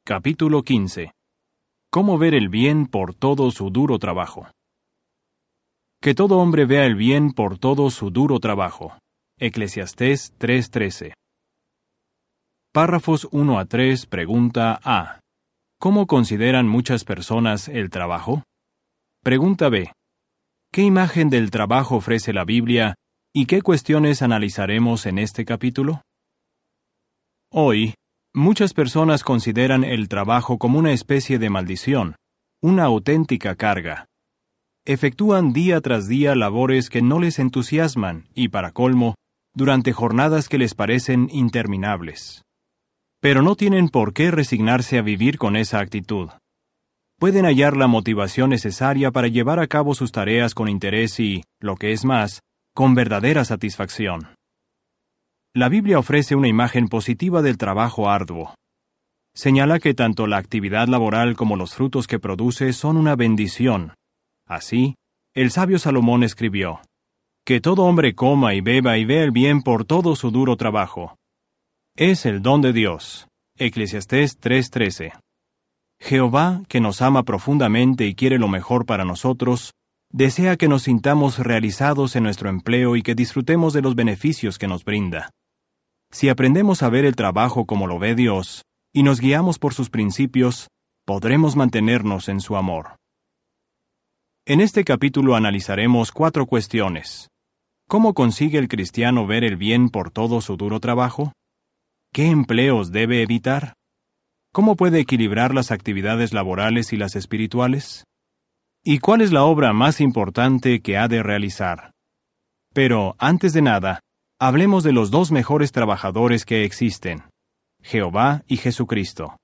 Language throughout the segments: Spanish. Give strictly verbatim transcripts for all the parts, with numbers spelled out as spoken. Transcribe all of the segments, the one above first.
Capítulo quince. Cómo ver el bien por todo su duro trabajo. Que todo hombre vea el bien por todo su duro trabajo. Eclesiastés tres trece. Párrafos uno a tres. Pregunta A. ¿Cómo consideran muchas personas el trabajo? Pregunta B. ¿Qué imagen del trabajo ofrece la Biblia y qué cuestiones analizaremos en este capítulo? Hoy, muchas personas consideran el trabajo como una especie de maldición, una auténtica carga. Efectúan día tras día labores que no les entusiasman y, para colmo, durante jornadas que les parecen interminables. Pero no tienen por qué resignarse a vivir con esa actitud. Pueden hallar la motivación necesaria para llevar a cabo sus tareas con interés y, lo que es más, con verdadera satisfacción. La Biblia ofrece una imagen positiva del trabajo arduo. Señala que tanto la actividad laboral como los frutos que produce son una bendición. Así, el sabio Salomón escribió: «Que todo hombre coma y beba y vea el bien por todo su duro trabajo. Es el don de Dios». Eclesiastés tres trece. Jehová, que nos ama profundamente y quiere lo mejor para nosotros, desea que nos sintamos realizados en nuestro empleo y que disfrutemos de los beneficios que nos brinda. Si aprendemos a ver el trabajo como lo ve Dios, y nos guiamos por sus principios, podremos mantenernos en su amor. En este capítulo analizaremos cuatro cuestiones. ¿Cómo consigue el cristiano ver el bien por todo su duro trabajo? ¿Qué empleos debe evitar? ¿Cómo puede equilibrar las actividades laborales y las espirituales? ¿Y cuál es la obra más importante que ha de realizar? Pero, antes de nada, hablemos de los dos mejores trabajadores que existen: Jehová y Jesucristo.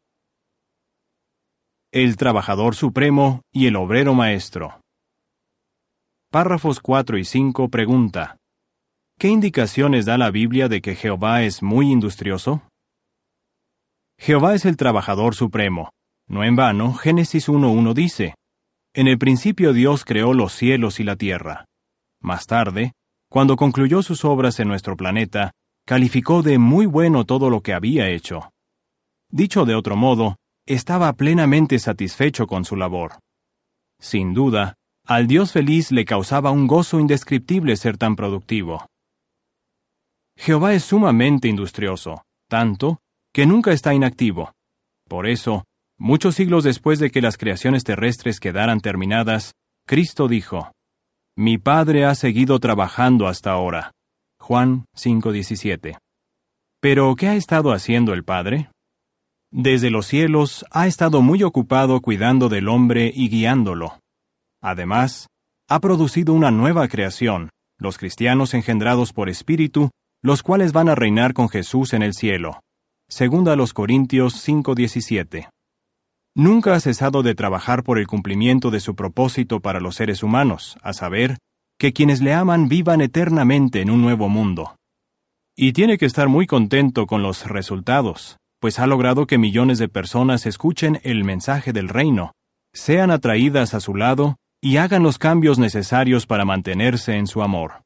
El trabajador supremo y el obrero maestro. Párrafos cuatro y cinco pregunta: ¿qué indicaciones da la Biblia de que Jehová es muy industrioso? Jehová es el trabajador supremo. No en vano, Génesis uno uno dice: «En el principio Dios creó los cielos y la tierra». Más tarde, cuando concluyó sus obras en nuestro planeta, calificó de muy bueno todo lo que había hecho. Dicho de otro modo, estaba plenamente satisfecho con su labor. Sin duda, al Dios feliz le causaba un gozo indescriptible ser tan productivo. Jehová es sumamente industrioso, tanto que nunca está inactivo. Por eso, muchos siglos después de que las creaciones terrestres quedaran terminadas, Cristo dijo: «Mi Padre ha seguido trabajando hasta ahora». Juan cinco diecisiete. ¿Pero qué ha estado haciendo el Padre? Desde los cielos ha estado muy ocupado cuidando del hombre y guiándolo. Además, ha producido una nueva creación, los cristianos engendrados por Espíritu, los cuales van a reinar con Jesús en el cielo. Segunda a los Corintios cinco diecisiete. Nunca ha cesado de trabajar por el cumplimiento de su propósito para los seres humanos, a saber, que quienes le aman vivan eternamente en un nuevo mundo. Y tiene que estar muy contento con los resultados, pues ha logrado que millones de personas escuchen el mensaje del reino, sean atraídas a su lado y hagan los cambios necesarios para mantenerse en su amor.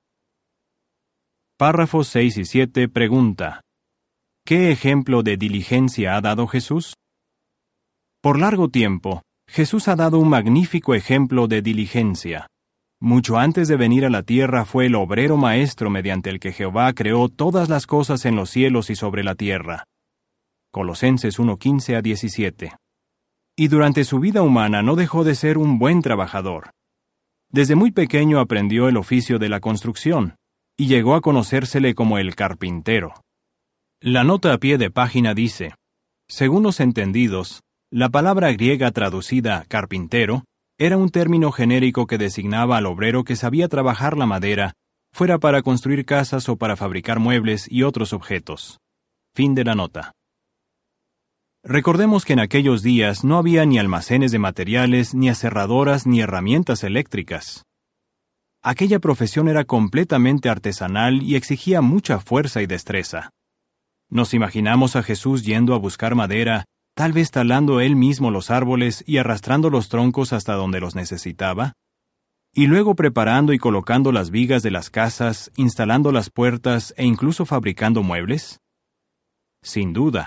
Párrafos seis y siete pregunta: ¿qué ejemplo de diligencia ha dado Jesús? Por largo tiempo, Jesús ha dado un magnífico ejemplo de diligencia. Mucho antes de venir a la tierra fue el obrero maestro mediante el que Jehová creó todas las cosas en los cielos y sobre la tierra. Colosenses uno quince a diecisiete. Y durante su vida humana no dejó de ser un buen trabajador. Desde muy pequeño aprendió el oficio de la construcción, y llegó a conocérsele como el carpintero. La nota a pie de página dice: según los entendidos, la palabra griega traducida carpintero era un término genérico que designaba al obrero que sabía trabajar la madera, fuera para construir casas o para fabricar muebles y otros objetos. Fin de la nota. Recordemos que en aquellos días no había ni almacenes de materiales, ni aserradoras, ni herramientas eléctricas. Aquella profesión era completamente artesanal y exigía mucha fuerza y destreza. Nos imaginamos a Jesús yendo a buscar madera, tal vez talando él mismo los árboles y arrastrando los troncos hasta donde los necesitaba, y luego preparando y colocando las vigas de las casas, instalando las puertas e incluso fabricando muebles. Sin duda,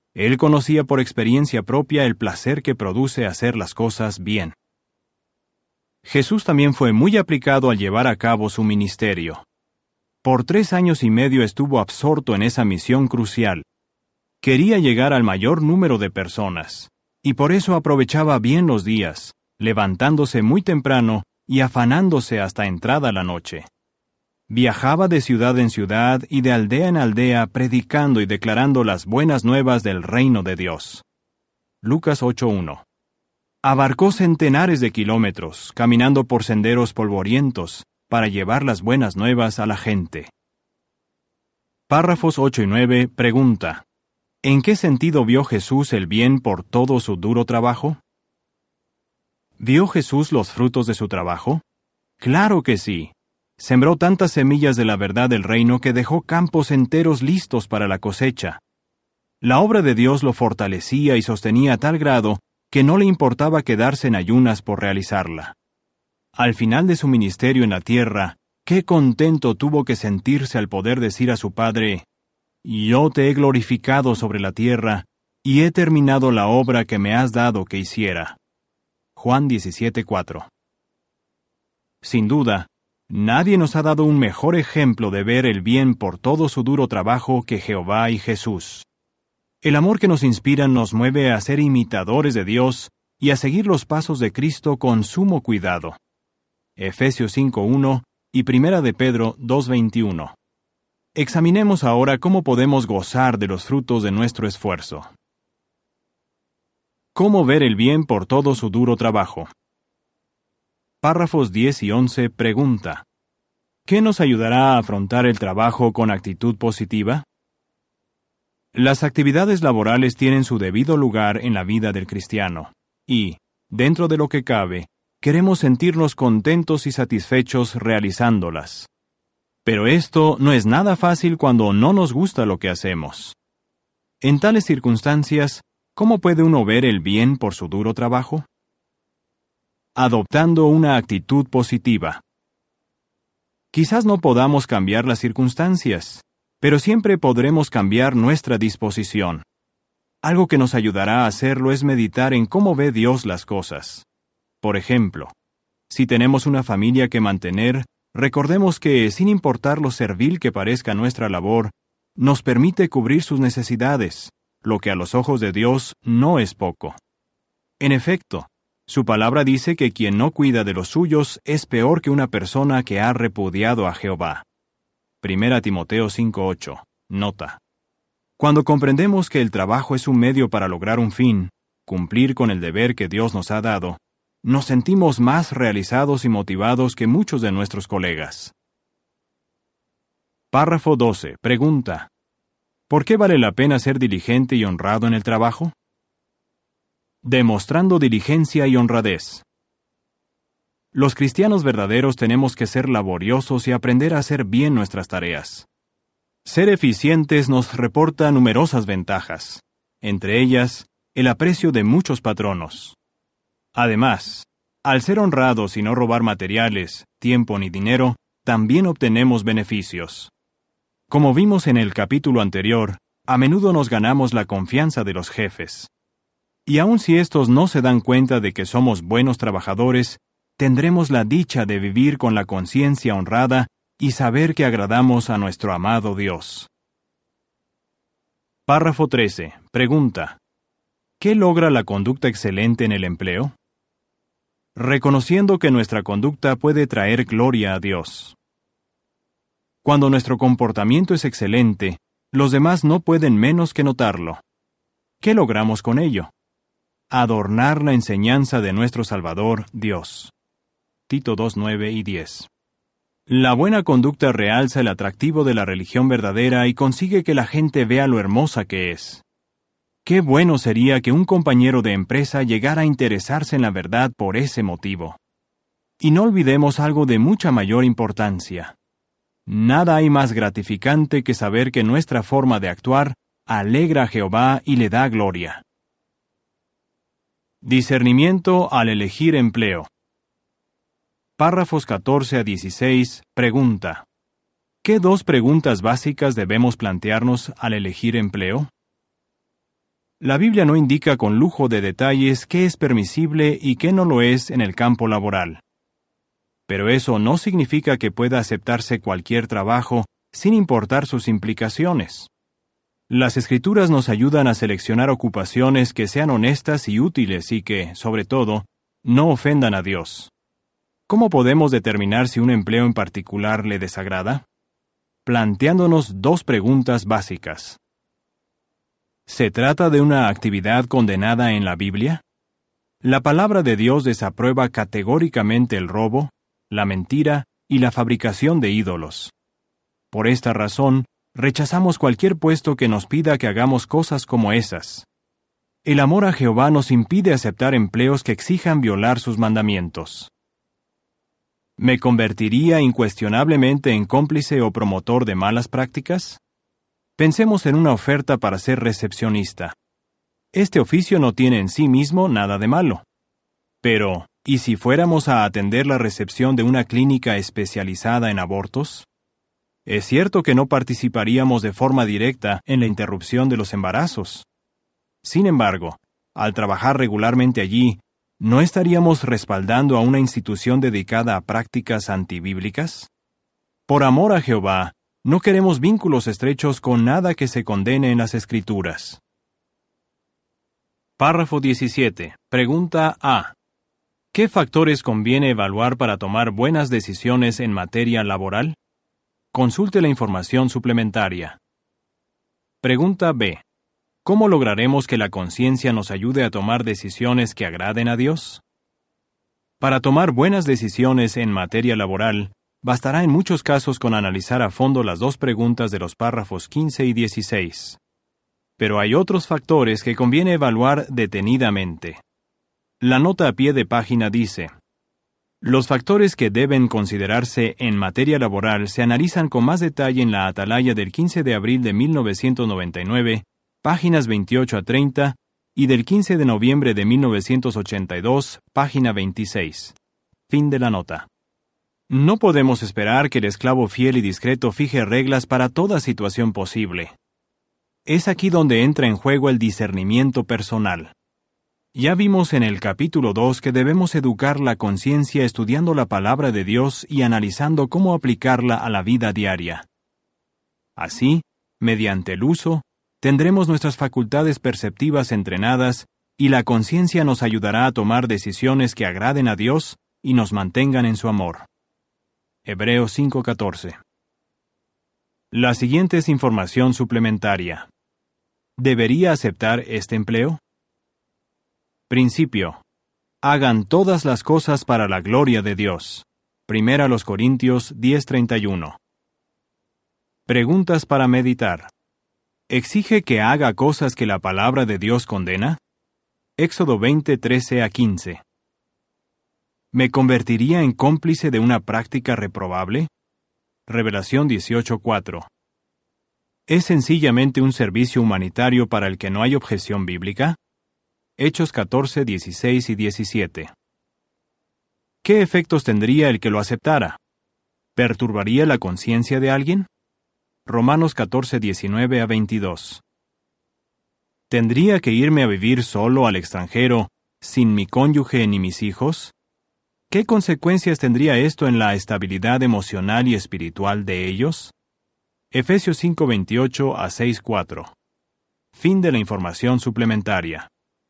Él conocía por experiencia propia el placer que produce hacer las cosas bien. Jesús también fue muy aplicado al llevar a cabo su ministerio. Por tres años y medio estuvo absorto en esa misión crucial. Quería llegar al mayor número de personas, y por eso aprovechaba bien los días, levantándose muy temprano y afanándose hasta entrada la noche. Viajaba de ciudad en ciudad y de aldea en aldea predicando y declarando las buenas nuevas del reino de Dios. Lucas ocho uno. Abarcó centenares de kilómetros, caminando por senderos polvorientos, para llevar las buenas nuevas a la gente. Párrafos ocho y nueve pregunta: ¿en qué sentido vio Jesús el bien por todo su duro trabajo? ¿Vio Jesús los frutos de su trabajo? ¡Claro que sí! Sembró tantas semillas de la verdad del reino que dejó campos enteros listos para la cosecha. La obra de Dios lo fortalecía y sostenía a tal grado que no le importaba quedarse en ayunas por realizarla. Al final de su ministerio en la tierra, qué contento tuvo que sentirse al poder decir a su Padre: «Yo te he glorificado sobre la tierra, y he terminado la obra que me has dado que hiciera». Juan diecisiete cuatro. Sin duda, nadie nos ha dado un mejor ejemplo de ver el bien por todo su duro trabajo que Jehová y Jesús. El amor que nos inspira nos mueve a ser imitadores de Dios y a seguir los pasos de Cristo con sumo cuidado. Efesios cinco uno y Primera de Pedro dos veintiuno. Examinemos ahora cómo podemos gozar de los frutos de nuestro esfuerzo. ¿Cómo ver el bien por todo su duro trabajo? Párrafos diez y once pregunta: ¿qué nos ayudará a afrontar el trabajo con actitud positiva? Las actividades laborales tienen su debido lugar en la vida del cristiano, y, dentro de lo que cabe, queremos sentirnos contentos y satisfechos realizándolas. Pero esto no es nada fácil cuando no nos gusta lo que hacemos. En tales circunstancias, ¿cómo puede uno ver el bien por su duro trabajo? Adoptando una actitud positiva. Quizás no podamos cambiar las circunstancias, pero siempre podremos cambiar nuestra disposición. Algo que nos ayudará a hacerlo es meditar en cómo ve Dios las cosas. Por ejemplo, si tenemos una familia que mantener, recordemos que, sin importar lo servil que parezca nuestra labor, nos permite cubrir sus necesidades, lo que a los ojos de Dios no es poco. En efecto, su palabra dice que quien no cuida de los suyos es peor que una persona que ha repudiado a Jehová. Primera Timoteo cinco ocho. Nota: cuando comprendemos que el trabajo es un medio para lograr un fin, cumplir con el deber que Dios nos ha dado, nos sentimos más realizados y motivados que muchos de nuestros colegas. Párrafo doce. Pregunta: ¿por qué vale la pena ser diligente y honrado en el trabajo? Demostrando diligencia y honradez. Los cristianos verdaderos tenemos que ser laboriosos y aprender a hacer bien nuestras tareas. Ser eficientes nos reporta numerosas ventajas, entre ellas, el aprecio de muchos patronos. Además, al ser honrados y no robar materiales, tiempo ni dinero, también obtenemos beneficios. Como vimos en el capítulo anterior, a menudo nos ganamos la confianza de los jefes. Y aun si estos no se dan cuenta de que somos buenos trabajadores, tendremos la dicha de vivir con la conciencia honrada y saber que agradamos a nuestro amado Dios. Párrafo trece. Pregunta: ¿qué logra la conducta excelente en el empleo? Reconociendo que nuestra conducta puede traer gloria a Dios. Cuando nuestro comportamiento es excelente, los demás no pueden menos que notarlo. ¿Qué logramos con ello? Adornar la enseñanza de nuestro Salvador, Dios. Tito dos nueve y diez. La buena conducta realza el atractivo de la religión verdadera y consigue que la gente vea lo hermosa que es. Qué bueno sería que un compañero de empresa llegara a interesarse en la verdad por ese motivo. Y no olvidemos algo de mucha mayor importancia. Nada hay más gratificante que saber que nuestra forma de actuar alegra a Jehová y le da gloria. Discernimiento al elegir empleo. Párrafos catorce a dieciséis. Pregunta: ¿qué dos preguntas básicas debemos plantearnos al elegir empleo? La Biblia no indica con lujo de detalles qué es permisible y qué no lo es en el campo laboral. Pero eso no significa que pueda aceptarse cualquier trabajo sin importar sus implicaciones. Las Escrituras nos ayudan a seleccionar ocupaciones que sean honestas y útiles y que, sobre todo, no ofendan a Dios. ¿Cómo podemos determinar si un empleo en particular le desagrada? Planteándonos dos preguntas básicas. ¿Se trata de una actividad condenada en la Biblia? La palabra de Dios desaprueba categóricamente el robo, la mentira y la fabricación de ídolos. Por esta razón, rechazamos cualquier puesto que nos pida que hagamos cosas como esas. El amor a Jehová nos impide aceptar empleos que exijan violar sus mandamientos. ¿Me convertiría incuestionablemente en cómplice o promotor de malas prácticas? Pensemos en una oferta para ser recepcionista. Este oficio no tiene en sí mismo nada de malo. Pero, ¿y si fuéramos a atender la recepción de una clínica especializada en abortos? Es cierto que no participaríamos de forma directa en la interrupción de los embarazos. Sin embargo, al trabajar regularmente allí, ¿no estaríamos respaldando a una institución dedicada a prácticas antibíblicas? Por amor a Jehová, no queremos vínculos estrechos con nada que se condene en las Escrituras. Párrafo diecisiete. Pregunta A. ¿Qué factores conviene evaluar para tomar buenas decisiones en materia laboral? Consulte la información suplementaria. Pregunta B. ¿Cómo lograremos que la conciencia nos ayude a tomar decisiones que agraden a Dios? Para tomar buenas decisiones en materia laboral, bastará en muchos casos con analizar a fondo las dos preguntas de los párrafos quince y dieciséis. Pero hay otros factores que conviene evaluar detenidamente. La nota a pie de página dice: los factores que deben considerarse en materia laboral se analizan con más detalle en la atalaya del quince de abril de mil novecientos noventa y nueve, páginas veintiocho a treinta, y del quince de noviembre de mil novecientos ochenta y dos, página veintiséis. Fin de la nota. No podemos esperar que el esclavo fiel y discreto fije reglas para toda situación posible. Es aquí donde entra en juego el discernimiento personal. Ya vimos en el capítulo dos que debemos educar la conciencia estudiando la palabra de Dios y analizando cómo aplicarla a la vida diaria. Así, mediante el uso, tendremos nuestras facultades perceptivas entrenadas y la conciencia nos ayudará a tomar decisiones que agraden a Dios y nos mantengan en su amor. Hebreos cinco catorce. La siguiente es información suplementaria. ¿Debería aceptar este empleo? Principio. Hagan todas las cosas para la gloria de Dios. Primera los Corintios diez treinta y uno. Preguntas para meditar. ¿Exige que haga cosas que la palabra de Dios condena? Éxodo veinte trece a quince. ¿Me convertiría en cómplice de una práctica reprobable? Revelación dieciocho cuatro. ¿Es sencillamente un servicio humanitario para el que no hay objeción bíblica? Hechos catorce dieciséis y diecisiete. ¿Qué efectos tendría el que lo aceptara? ¿Perturbaría la conciencia de alguien? Romanos catorce diecinueve a veintidós. ¿Tendría que irme a vivir solo al extranjero, sin mi cónyuge ni mis hijos? ¿Qué consecuencias tendría esto en la estabilidad emocional y espiritual de ellos? Efesios cinco veintiocho a seis cuatro. Fin de la información suplementaria.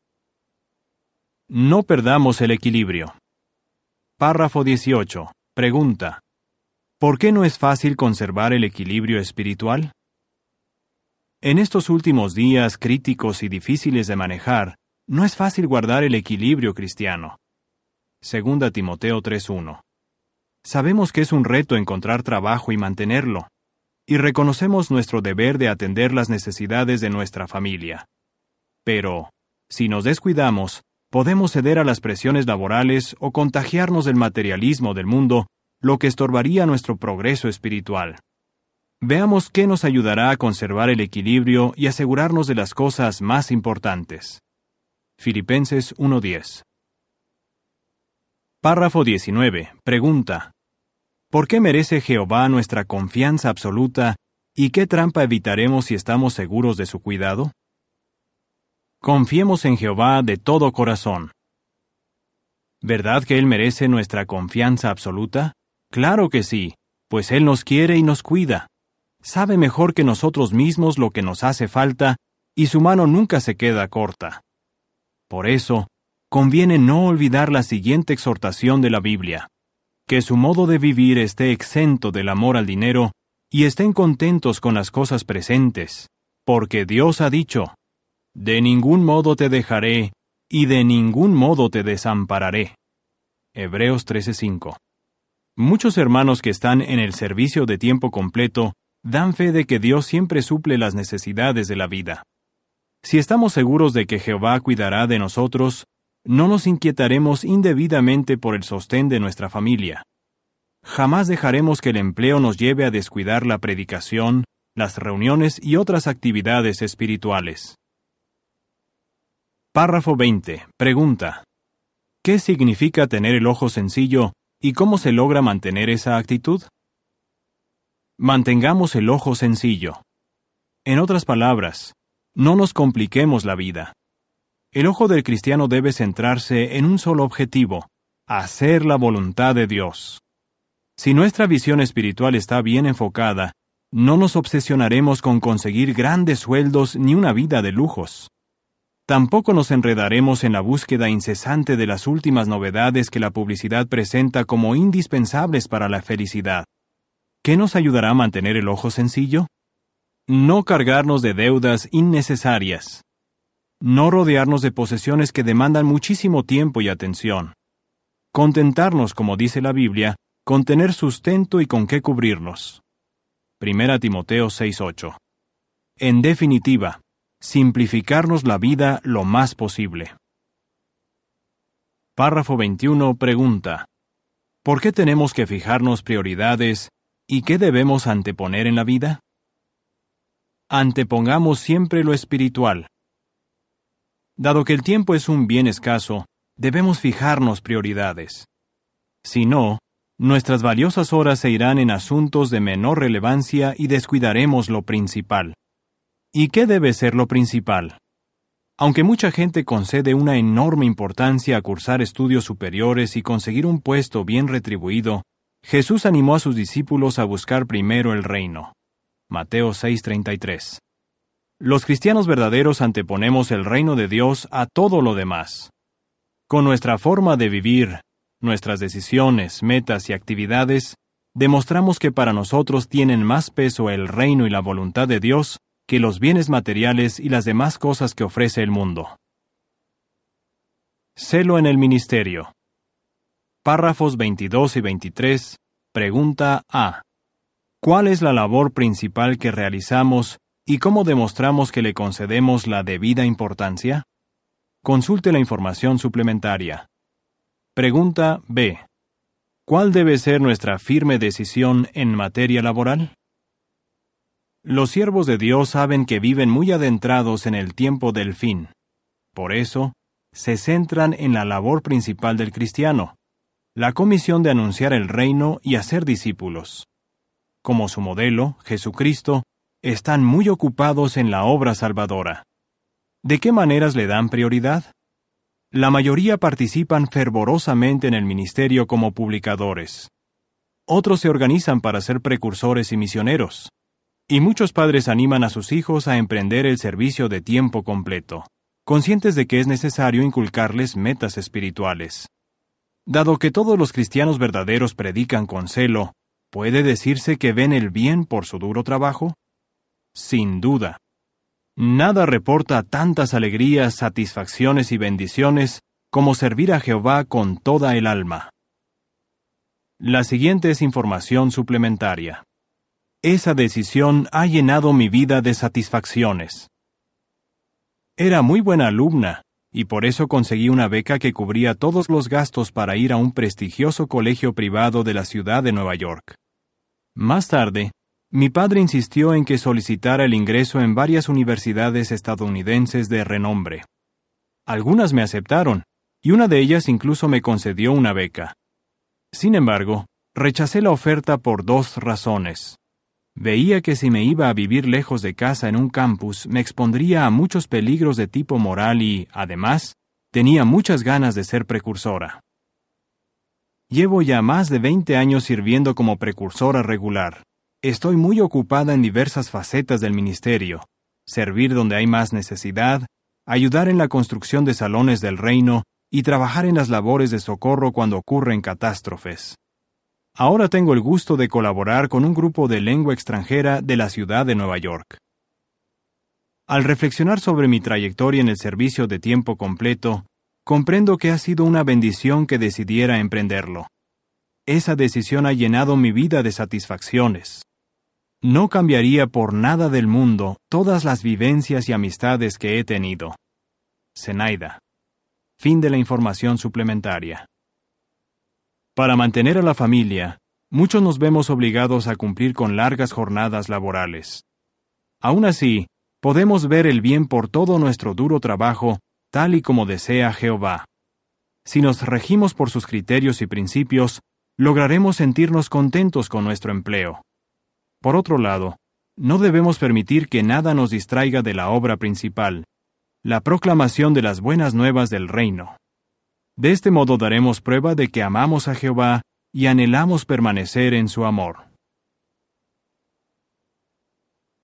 No perdamos el equilibrio. Párrafo dieciocho. Pregunta. ¿Por qué no es fácil conservar el equilibrio espiritual? En estos últimos días críticos y difíciles de manejar, no es fácil guardar el equilibrio cristiano. Segunda Timoteo tres uno. Sabemos que es un reto encontrar trabajo y mantenerlo, y reconocemos nuestro deber de atender las necesidades de nuestra familia. Pero, si nos descuidamos, podemos ceder a las presiones laborales o contagiarnos del materialismo del mundo, lo que estorbaría nuestro progreso espiritual. Veamos qué nos ayudará a conservar el equilibrio y asegurarnos de las cosas más importantes. Filipenses uno diez. Párrafo diecinueve. Pregunta. ¿Por qué merece Jehová nuestra confianza absoluta y qué trampa evitaremos si estamos seguros de su cuidado? Confiemos en Jehová de todo corazón. ¿Verdad que Él merece nuestra confianza absoluta? Claro que sí, pues Él nos quiere y nos cuida. Sabe mejor que nosotros mismos lo que nos hace falta, y su mano nunca se queda corta. Por eso, conviene no olvidar la siguiente exhortación de la Biblia: que su modo de vivir esté exento del amor al dinero, y estén contentos con las cosas presentes, porque Dios ha dicho: de ningún modo te dejaré, y de ningún modo te desampararé. Hebreos trece cinco. Muchos hermanos que están en el servicio de tiempo completo dan fe de que Dios siempre suple las necesidades de la vida. Si estamos seguros de que Jehová cuidará de nosotros, no nos inquietaremos indebidamente por el sostén de nuestra familia. Jamás dejaremos que el empleo nos lleve a descuidar la predicación, las reuniones y otras actividades espirituales. Párrafo veinte. Pregunta: ¿qué significa tener el ojo sencillo y cómo se logra mantener esa actitud? Mantengamos el ojo sencillo. En otras palabras, no nos compliquemos la vida. El ojo del cristiano debe centrarse en un solo objetivo: hacer la voluntad de Dios. Si nuestra visión espiritual está bien enfocada, no nos obsesionaremos con conseguir grandes sueldos ni una vida de lujos. Tampoco nos enredaremos en la búsqueda incesante de las últimas novedades que la publicidad presenta como indispensables para la felicidad. ¿Qué nos ayudará a mantener el ojo sencillo? No cargarnos de deudas innecesarias. No rodearnos de posesiones que demandan muchísimo tiempo y atención. Contentarnos, como dice la Biblia, con tener sustento y con qué cubrirnos. Primera Timoteo seis ocho. En definitiva, simplificarnos la vida lo más posible. Párrafo veintiuno. Pregunta: ¿por qué tenemos que fijarnos prioridades y qué debemos anteponer en la vida? Antepongamos siempre lo espiritual. Dado que el tiempo es un bien escaso, debemos fijarnos prioridades. Si no, nuestras valiosas horas se irán en asuntos de menor relevancia y descuidaremos lo principal. ¿Y qué debe ser lo principal? Aunque mucha gente concede una enorme importancia a cursar estudios superiores y conseguir un puesto bien retribuido, Jesús animó a sus discípulos a buscar primero el reino. Mateo seis treinta y tres. Los cristianos verdaderos anteponemos el reino de Dios a todo lo demás. Con nuestra forma de vivir, nuestras decisiones, metas y actividades, demostramos que para nosotros tienen más peso el reino y la voluntad de Dios que los bienes materiales y las demás cosas que ofrece el mundo. Celo en el ministerio. Párrafos veintidós y veintitrés. Pregunta A. ¿Cuál es la labor principal que realizamos y cómo demostramos que le concedemos la debida importancia? Consulte la información suplementaria. Pregunta B. ¿Cuál debe ser nuestra firme decisión en materia laboral? Los siervos de Dios saben que viven muy adentrados en el tiempo del fin. Por eso, se centran en la labor principal del cristiano, la comisión de anunciar el reino y hacer discípulos. Como su modelo, Jesucristo, están muy ocupados en la obra salvadora. ¿De qué maneras le dan prioridad? La mayoría participan fervorosamente en el ministerio como publicadores. Otros se organizan para ser precursores y misioneros. Y muchos padres animan a sus hijos a emprender el servicio de tiempo completo, conscientes de que es necesario inculcarles metas espirituales. Dado que todos los cristianos verdaderos predican con celo, ¿puede decirse que ven el bien por su duro trabajo? Sin duda. Nada reporta tantas alegrías, satisfacciones y bendiciones como servir a Jehová con toda el alma. La siguiente es información suplementaria. Esa decisión ha llenado mi vida de satisfacciones. Era muy buena alumna, y por eso conseguí una beca que cubría todos los gastos para ir a un prestigioso colegio privado de la ciudad de Nueva York. Más tarde, mi padre insistió en que solicitara el ingreso en varias universidades estadounidenses de renombre. Algunas me aceptaron, y una de ellas incluso me concedió una beca. Sin embargo, rechacé la oferta por dos razones. Veía que si me iba a vivir lejos de casa en un campus, me expondría a muchos peligros de tipo moral y, además, tenía muchas ganas de ser precursora. Llevo ya más de veinte años sirviendo como precursora regular. Estoy muy ocupada en diversas facetas del ministerio: servir donde hay más necesidad, ayudar en la construcción de salones del reino y trabajar en las labores de socorro cuando ocurren catástrofes. Ahora tengo el gusto de colaborar con un grupo de lengua extranjera de la ciudad de Nueva York. Al reflexionar sobre mi trayectoria en el servicio de tiempo completo, comprendo que ha sido una bendición que decidiera emprenderlo. Esa decisión ha llenado mi vida de satisfacciones. No cambiaría por nada del mundo todas las vivencias y amistades que he tenido. Zenaida. Fin de la información suplementaria. Para mantener a la familia, muchos nos vemos obligados a cumplir con largas jornadas laborales. Aún así, podemos ver el bien por todo nuestro duro trabajo, tal y como desea Jehová. Si nos regimos por sus criterios y principios, lograremos sentirnos contentos con nuestro empleo. Por otro lado, no debemos permitir que nada nos distraiga de la obra principal, la proclamación de las buenas nuevas del reino. De este modo daremos prueba de que amamos a Jehová y anhelamos permanecer en su amor.